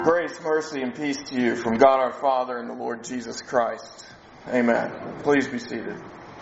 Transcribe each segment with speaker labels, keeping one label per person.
Speaker 1: Grace, mercy, and peace to you from God our Father and the Lord Jesus Christ. Amen. Please be seated.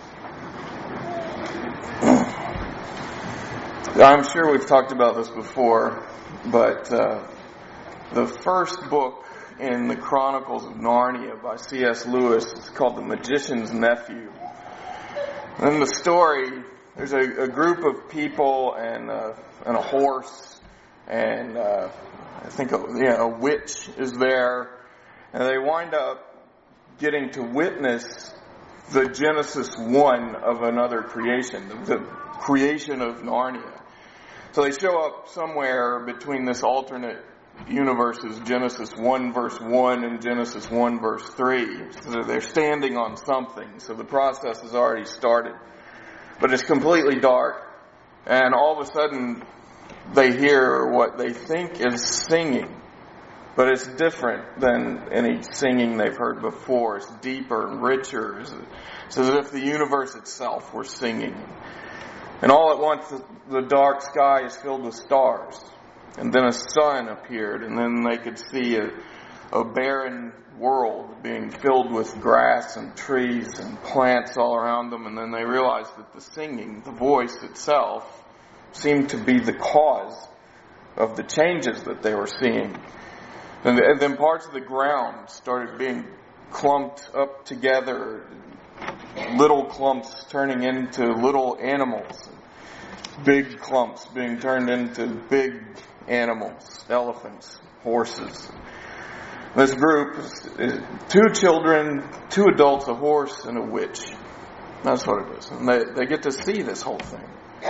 Speaker 1: I'm sure we've talked about this before, but the first book in the Chronicles of Narnia by C.S. Lewis is called The Magician's Nephew. And in the story, there's a group of people and a horse, and I think a witch is there, and they wind up getting to witness the Genesis 1 of another creation, the creation of Narnia. So they show up somewhere between this alternate universes, Genesis 1 verse 1 and Genesis 1 verse 3. So they're standing on something, so the process has already started. But it's completely dark, and all of a sudden they hear what they think is singing, but it's different than any singing they've heard before. It's deeper and richer. It's as if the universe itself were singing. And all at once the dark sky is filled with stars. And then a sun appeared, and then they could see a barren world being filled with grass and trees and plants all around them. And then they realized that the singing, the voice itself, seemed to be the cause of the changes that they were seeing. And then parts of the ground started being clumped up together, little clumps turning into little animals, big clumps being turned into big animals, elephants, horses. This group is 2 children, 2 adults, a horse, and a witch. That's what it is. And they get to see this whole thing.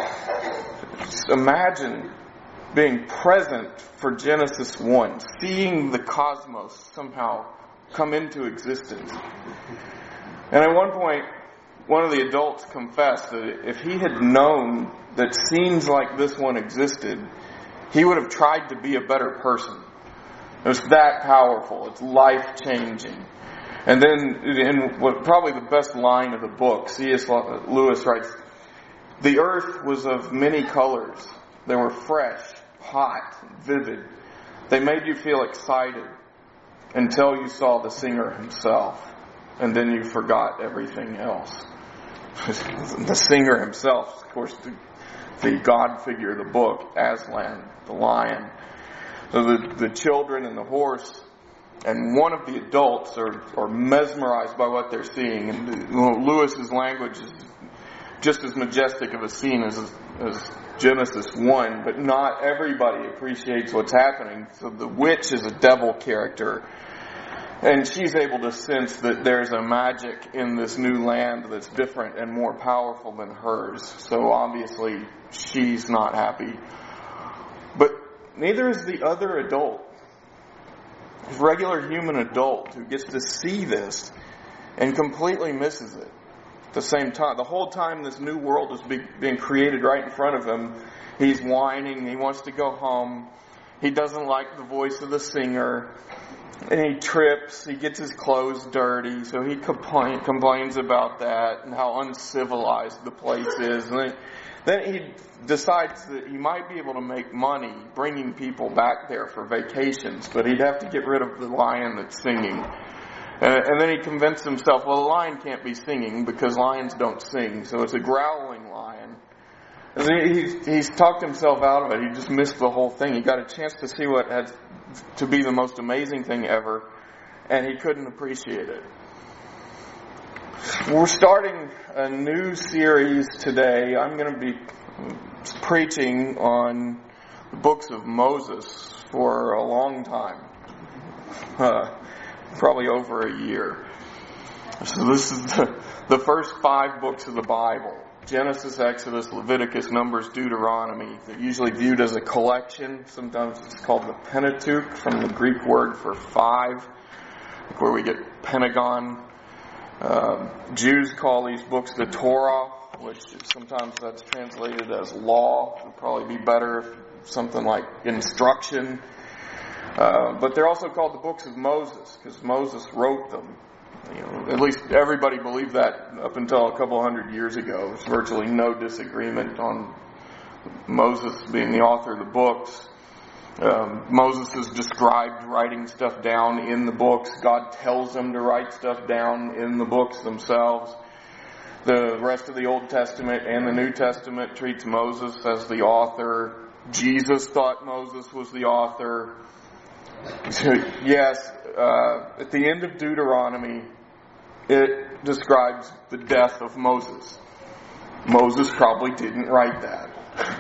Speaker 1: Just imagine being present for Genesis 1, seeing the cosmos somehow come into existence. And at one point, one of the adults confessed that if he had known that scenes like this one existed, he would have tried to be a better person. It was that powerful. It's life-changing. And then, in what probably the best line of the book, C.S. Lewis writes, "The earth was of many colors. They were fresh, hot, vivid. They made you feel excited until you saw the singer himself. And then you forgot everything else." The singer himself, of course, the God figure of the book, Aslan, the lion. So the children and the horse and one of the adults are mesmerized by what they're seeing. And Lewis's language is just as majestic of a scene as Genesis 1, but not everybody appreciates what's happening. So the witch is a devil character, and she's able to sense that there's a magic in this new land that's different and more powerful than hers. So obviously she's not happy. But neither is the other adult, a regular human adult who gets to see this and completely misses it. At the same time, the whole time this new world is being created right in front of him, he's whining, he wants to go home, he doesn't like the voice of the singer, and he trips, he gets his clothes dirty, so he complains about that and how uncivilized the place is. And then he decides that he might be able to make money bringing people back there for vacations, but he'd have to get rid of the lion that's singing. And then he convinced himself, well, the lion can't be singing because lions don't sing, so it's a growling lion. And he's talked himself out of it. He just missed the whole thing. He got a chance to see what had to be the most amazing thing ever, and he couldn't appreciate it. We're starting a new series today. I'm going to be preaching on the books of Moses for a long time. Probably over a year. So this is the first 5 books of the Bible. Genesis, Exodus, Leviticus, Numbers, Deuteronomy. They're usually viewed as a collection. Sometimes it's called the Pentateuch, from the Greek word for 5, where we get Pentagon. Jews call these books the Torah, which sometimes that's translated as law. It would probably be better if something like instruction. But they're also called the books of Moses, because Moses wrote them. At least everybody believed that up until a couple hundred years ago. There's virtually no disagreement on Moses being the author of the books. Moses is described writing stuff down in the books. God tells him to write stuff down in the books themselves. The rest of the Old Testament and the New Testament treats Moses as the author. Jesus thought Moses was the author. So, yes, at the end of Deuteronomy, it describes the death of Moses. Moses probably didn't write that.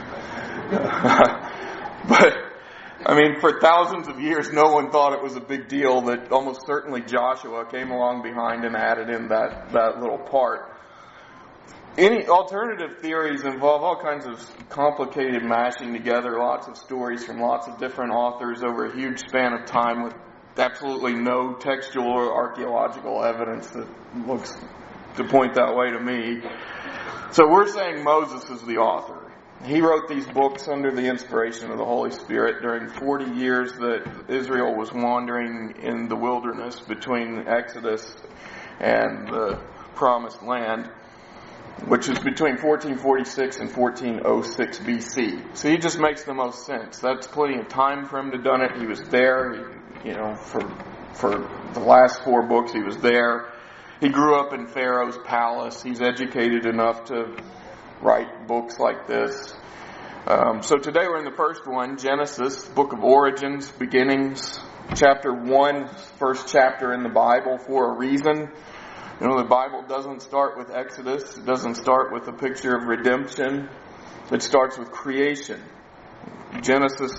Speaker 1: But, I mean, for thousands of years, no one thought it was a big deal that almost certainly Joshua came along behind and added in that little part. Any alternative theories involve all kinds of complicated mashing together, lots of stories from lots of different authors over a huge span of time with absolutely no textual or archaeological evidence that looks to point that way to me. So we're saying Moses is the author. He wrote these books under the inspiration of the Holy Spirit during 40 years that Israel was wandering in the wilderness between Exodus and the Promised Land, which is between 1446 and 1406 BC. So he just makes the most sense. That's plenty of time for him to done it. He was there, for the last 4 books he was there. He grew up in Pharaoh's palace. He's educated enough to write books like this. So today we're in the first one, Genesis, book of origins, beginnings, chapter 1, first chapter in the Bible for a reason. You know, the Bible doesn't start with Exodus. It doesn't start with a picture of redemption. It starts with creation. Genesis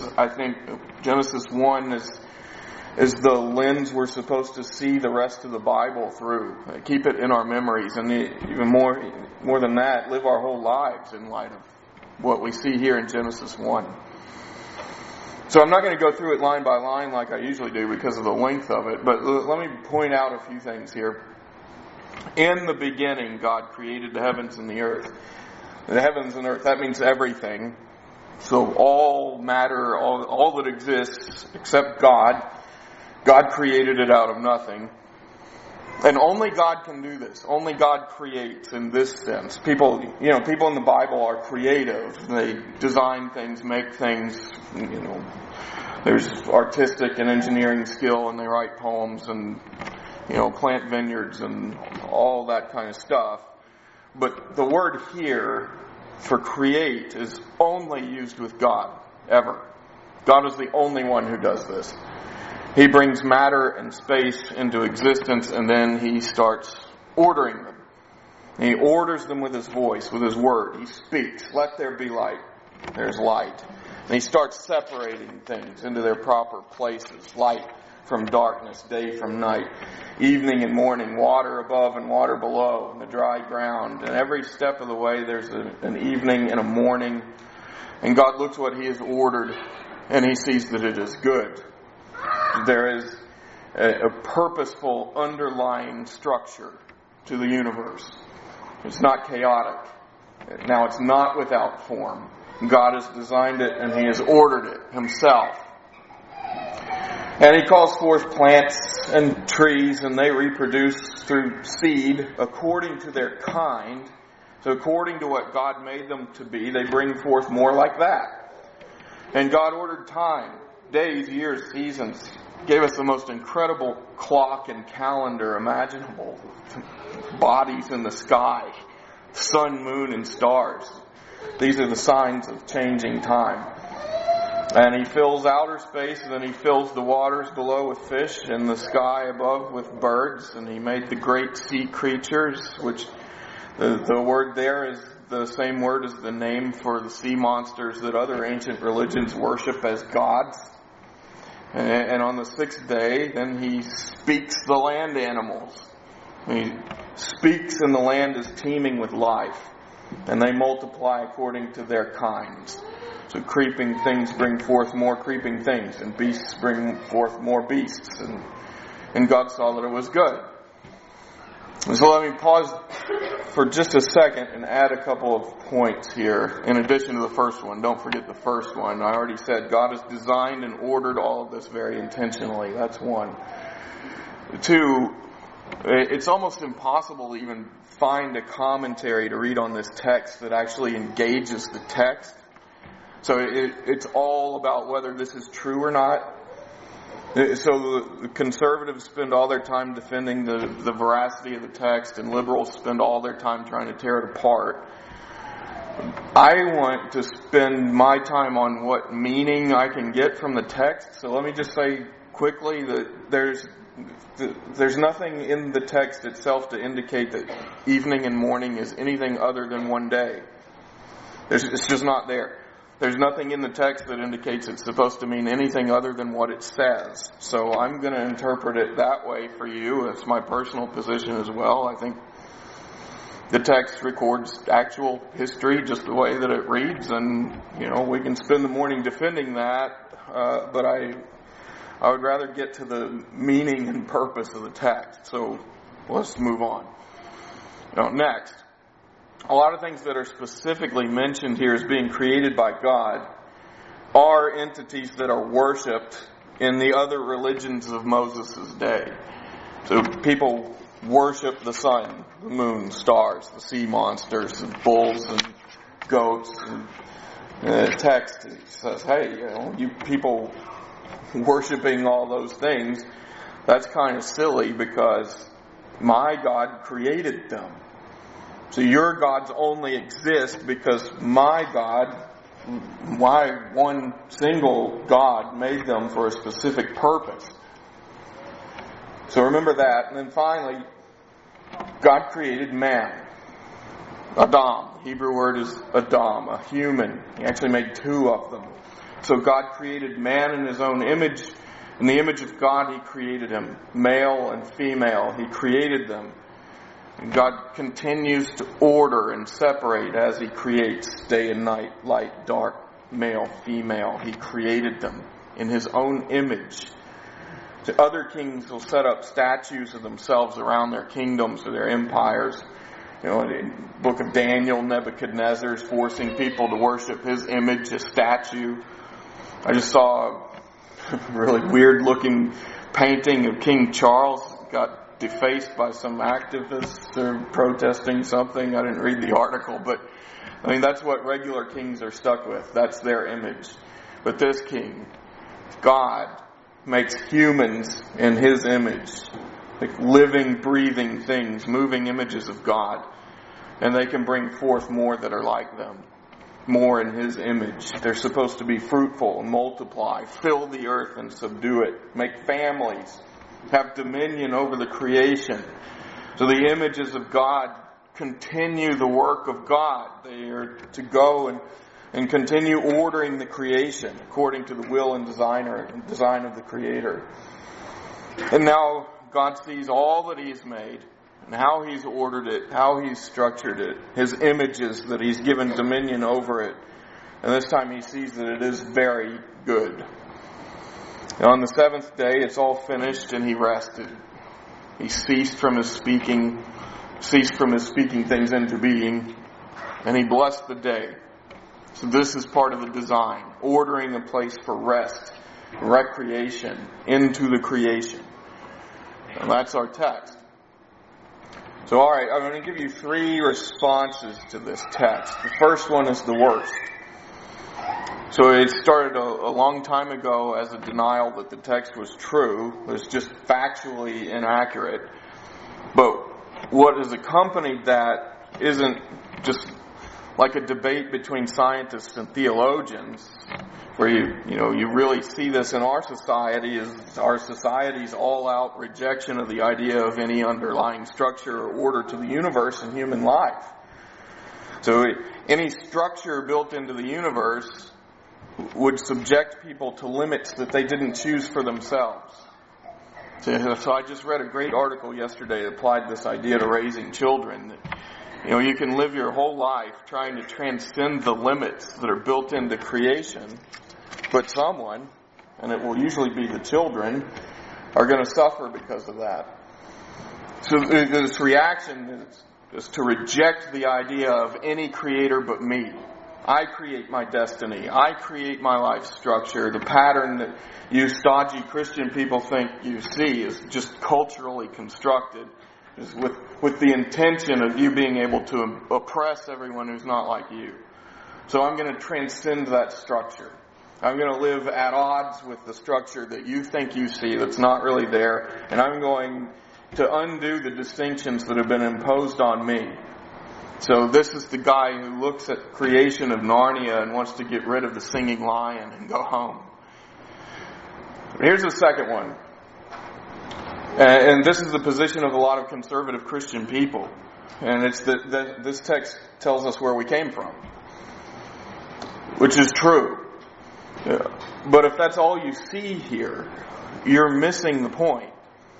Speaker 1: 1 is the lens we're supposed to see the rest of the Bible through. Keep it in our memories, and even more than that, live our whole lives in light of what we see here in Genesis 1. So I'm not going to go through it line by line like I usually do because of the length of it, but let me point out a few things here. In the beginning, God created the heavens and the earth. The heavens and earth, that means everything. So all matter, all that exists except God, God created it out of nothing. And only God can do this. Only God creates in this sense. People in the Bible are creative. They design things, make things, there's artistic and engineering skill, and they write poems and, plant vineyards and all that kind of stuff. But the word here for create is only used with God, ever. God is the only one who does this. He brings matter and space into existence, and then he starts ordering them. And he orders them with his voice, with his word. He speaks, let there be light. There's light. And he starts separating things into their proper places. Light from darkness, day from night, evening and morning, water above and water below, and the dry ground. And every step of the way there's an evening and a morning. And God looks what he has ordered, and he sees that it is good. There is a purposeful underlying structure to the universe. It's not chaotic. Now, it's not without form. God has designed it and he has ordered it himself. And he calls forth plants and trees, and they reproduce through seed according to their kind. So according to what God made them to be, they bring forth more like that. And God ordered time, days, years, seasons, gave us the most incredible clock and calendar imaginable. Bodies in the sky, sun, moon, and stars. These are the signs of changing time. And he fills outer space, and then he fills the waters below with fish, and the sky above with birds, and he made the great sea creatures, which the word there is the same word as the name for the sea monsters that other ancient religions worship as gods. And on the 6th day, then he speaks the land animals. He speaks, and the land is teeming with life. And they multiply according to their kinds. So creeping things bring forth more creeping things, and beasts bring forth more beasts. And God saw that it was good. And so let me pause for just a second and add a couple of points here in addition to the first one. Don't forget the first one. I already said God has designed and ordered all of this very intentionally. That's one. 2, it's almost impossible to even find a commentary to read on this text that actually engages the text. So it's all about whether this is true or not. So the conservatives spend all their time defending the veracity of the text, and liberals spend all their time trying to tear it apart. I want to spend my time on what meaning I can get from the text. So let me just say quickly that there's nothing in the text itself to indicate that evening and morning is anything other than one day. It's just not there. There's nothing in the text that indicates it's supposed to mean anything other than what it says. So I'm going to interpret it that way for you. It's my personal position as well. I think the text records actual history just the way that it reads, and we can spend the morning defending that, but I would rather get to the meaning and purpose of the text. So let's move on. Next, a lot of things that are specifically mentioned here as being created by God are entities that are worshipped in the other religions of Moses' day. So people worship the sun, the moon, stars, the sea monsters, the bulls and goats. And the text says, hey, you people worshiping all those things, that's kind of silly because my God created them. So your gods only exist because my God, my one single God, made them for a specific purpose. So remember that. And then finally, God created man. Adam. The Hebrew word is Adam, a human. He actually made two of them. So God created man in His own image. In the image of God, He created him. Male and female. He created them. And God continues to order and separate as He creates day and night, light, dark, male, female. He created them in His own image. So other kings will set up statues of themselves around their kingdoms or their empires. In the book of Daniel, Nebuchadnezzar is forcing people to worship his image, a statue. I just saw a really weird looking painting of King Charles. It got defaced by some activists or protesting something. I didn't read the article, but that's what regular kings are stuck with. That's their image. But this king, God, makes humans in His image, like living, breathing things, moving images of God. And they can bring forth more that are like them, more in His image. They're supposed to be fruitful and multiply, fill the earth and subdue it, make families, have dominion over the creation. So the images of God continue the work of God. They are to go and continue ordering the creation according to the will and design of the Creator. And now God sees all that He's made and how He's ordered it, how He's structured it, His images that He's given dominion over it. And this time He sees that it is very good. And on the seventh day, it's all finished and He rested. He ceased from His speaking things into being, and He blessed the day. So this is part of the design, ordering a place for rest, recreation into the creation. And that's our text. So alright, I'm going to give you 3 responses to this text. The first one is the worst. So it started a long time ago as a denial that the text was true. It was just factually inaccurate. But what has accompanied that isn't just like a debate between scientists and theologians, where you really see this in our society, is our society's all-out rejection of the idea of any underlying structure or order to the universe and human life. So any structure built into the universe would subject people to limits that they didn't choose for themselves. So I just read a great article yesterday that applied this idea to raising children. You can live your whole life trying to transcend the limits that are built into creation, but someone, and it will usually be the children, are going to suffer because of that. So this reaction is to reject the idea of any creator but me. I create my destiny. I create my life structure. The pattern that you stodgy Christian people think you see is just culturally constructed, is with the intention of you being able to oppress everyone who's not like you. So I'm going to transcend that structure. I'm going to live at odds with the structure that you think you see that's not really there. And I'm going to undo the distinctions that have been imposed on me. So this is the guy who looks at creation of Narnia and wants to get rid of the singing lion and go home. Here's the second one. And this is the position of a lot of conservative Christian people. And it's that this text tells us where we came from. Which is true. But if that's all you see here, you're missing the point.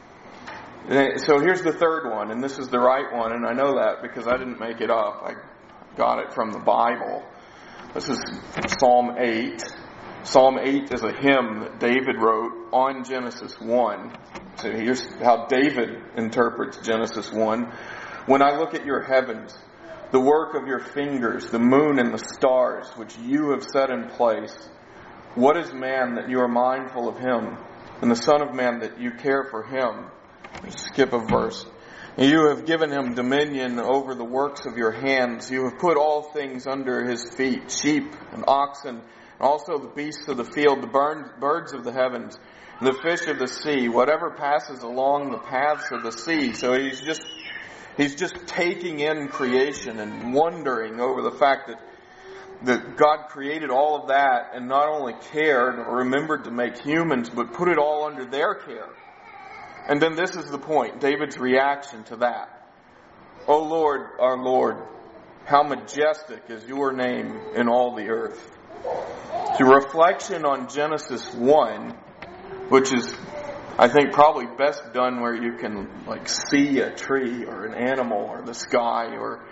Speaker 1: So here's the third one, and this is the right one, and I know that because I didn't make it up. I got it from the Bible. This is Psalm 8. Psalm 8 is a hymn that David wrote on Genesis 1. So here's how David interprets Genesis 1. When I look at your heavens, the work of your fingers, the moon and the stars, which you have set in place, what is man that you are mindful of him, and the Son of Man that you care for him? Skip a verse. You have given him dominion over the works of your hands. You have put all things under his feet, sheep and oxen, and also the beasts of the field, the birds of the heavens, and the fish of the sea, whatever passes along the paths of the sea. So he's just taking in creation and wondering over the fact that God created all of that and not only cared or remembered to make humans, but put it all under their care. And then this is the point, David's reaction to that. O Lord, our Lord, how majestic is your name in all the earth. The reflection on Genesis 1, which is, I think, probably best done where you can see a tree or an animal or the sky or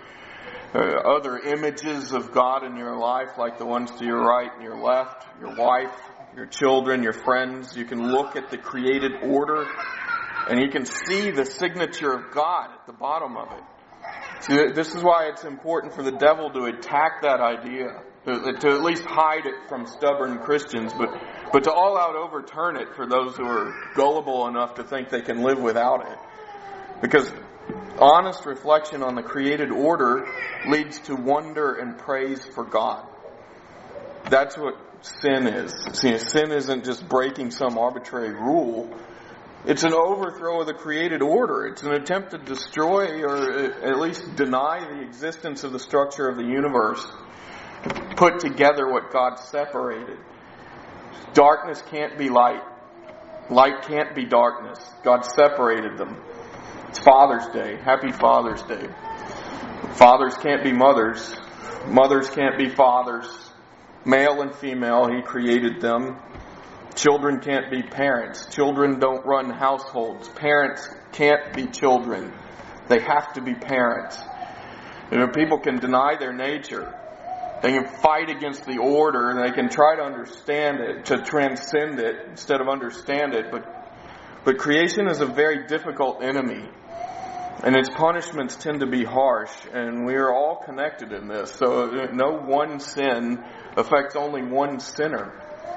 Speaker 1: other images of God in your life, like the ones to your right and your left, your wife, your children, your friends. You can look at the created order and you can see the signature of God at the bottom of it. See, this is why it's important for the devil to attack that idea, to at least hide it from stubborn Christians, but to all out overturn it for those who are gullible enough to think they can live without it. Because honest reflection on the created order leads to wonder and praise for God. That's what sin is. See, sin isn't just breaking some arbitrary rule. It's an overthrow of the created order. It's an attempt to destroy or at least deny the existence of the structure of the universe, to put together what God separated. Darkness can't be light. Light can't be darkness. God separated them. It's Father's Day. Happy Father's Day. Fathers can't be mothers. Mothers can't be fathers. Male and female, He created them. Children can't be parents. Children don't run households. Parents can't be children. They have to be parents. People can deny their nature. They can fight against the order, and they can try to understand it, to transcend it instead of understand it. But creation is a very difficult enemy, and its punishments tend to be harsh, and we are all connected in this. So no one sin affects only one sinner.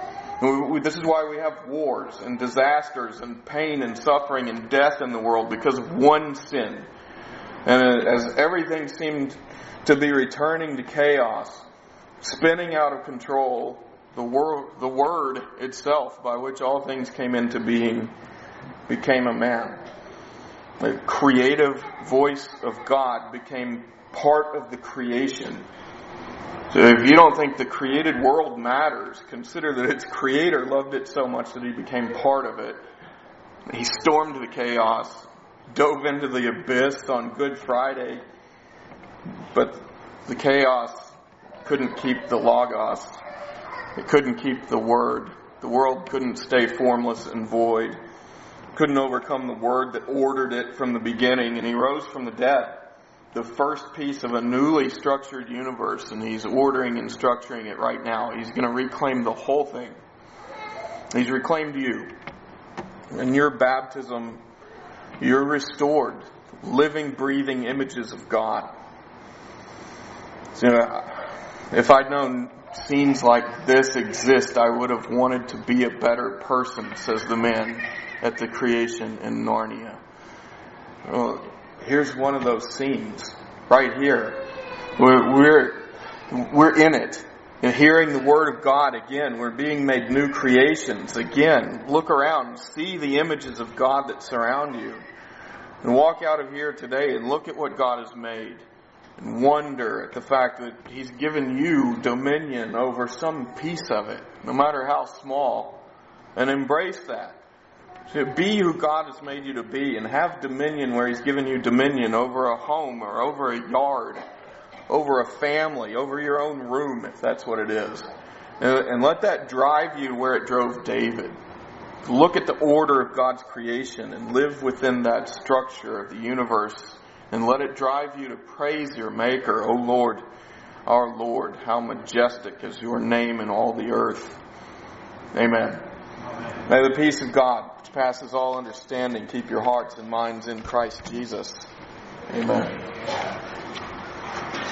Speaker 1: This is why we have wars and disasters and pain and suffering and death in the world, because of one sin. And as everything seemed to be returning to chaos, spinning out of control, the Word itself, by which all things came into being, became a man. The creative voice of God became part of the creation. So if you don't think the created world matters, consider that its creator loved it so much that He became part of it. He stormed the chaos, dove into the abyss on Good Friday, but the chaos couldn't keep the Logos. It couldn't keep the Word. The world couldn't stay formless and void. Couldn't overcome the Word that ordered it from the beginning, and He rose from the dead. The first piece of a newly structured universe, and He's ordering and structuring it right now. He's going to reclaim the whole thing. He's reclaimed you. In your baptism, you're restored, living, breathing images of God. So, if I'd known scenes like this exist, I would have wanted to be a better person, says the man at the creation in Narnia. Well, here's one of those scenes right here. We're in it. And hearing the Word of God again, we're being made new creations. Again, look around, see the images of God that surround you. And walk out of here today and look at what God has made. And wonder at the fact that He's given you dominion over some piece of it, no matter how small. And embrace that. So be who God has made you to be and have dominion where He's given you dominion over a home or over a yard, over a family, over your own room, if that's what it is. And let that drive you where it drove David. Look at the order of God's creation and live within that structure of the universe. And let it drive you to praise your Maker, O Lord, our Lord. How majestic is your name in all the earth. Amen. May the peace of God, which passes all understanding, keep your hearts and minds in Christ Jesus. Amen.